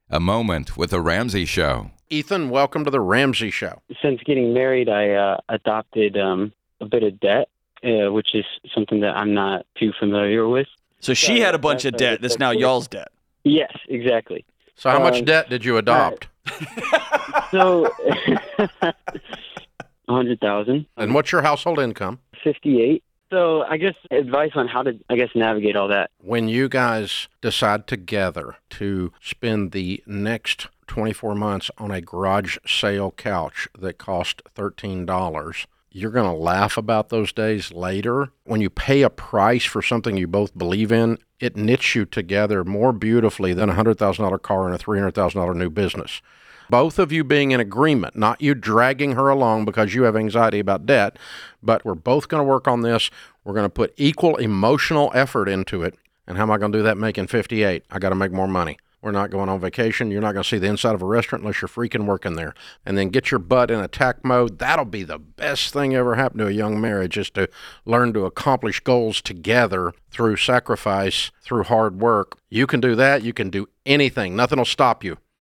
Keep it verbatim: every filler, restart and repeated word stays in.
A Moment with the Ramsey Show. Ethan, welcome to the Ramsey Show. Since getting married, I uh, adopted um, a bit of debt, uh, which is something that I'm not too familiar with. So she So had a bunch that's- of debt that's now y'all's debt. Yes, exactly. So how much Um, debt did you adopt? So, one hundred thousand. And what's your household income? fifty-eight. So I guess advice on how to, I guess, navigate all that. When you guys decide together to spend the next twenty-four months on a garage sale couch that cost thirteen dollars, you're going to laugh about those days later. When you pay a price for something you both believe in, it knits you together more beautifully than a one hundred thousand dollars car and a three hundred thousand dollars new business. Both of you being in agreement, not you dragging her along because you have anxiety about debt, but we're both going to work on this. We're going to put equal emotional effort into it. And how am I going to do that making fifty-eight? I got to make more money. We're not going on vacation. You're not going to see the inside of a restaurant unless you're freaking working there. And then get your butt in attack mode. That'll be the best thing ever happened to a young marriage, is to learn to accomplish goals together through sacrifice, through hard work. You can do that. You can do anything. Nothing will stop you.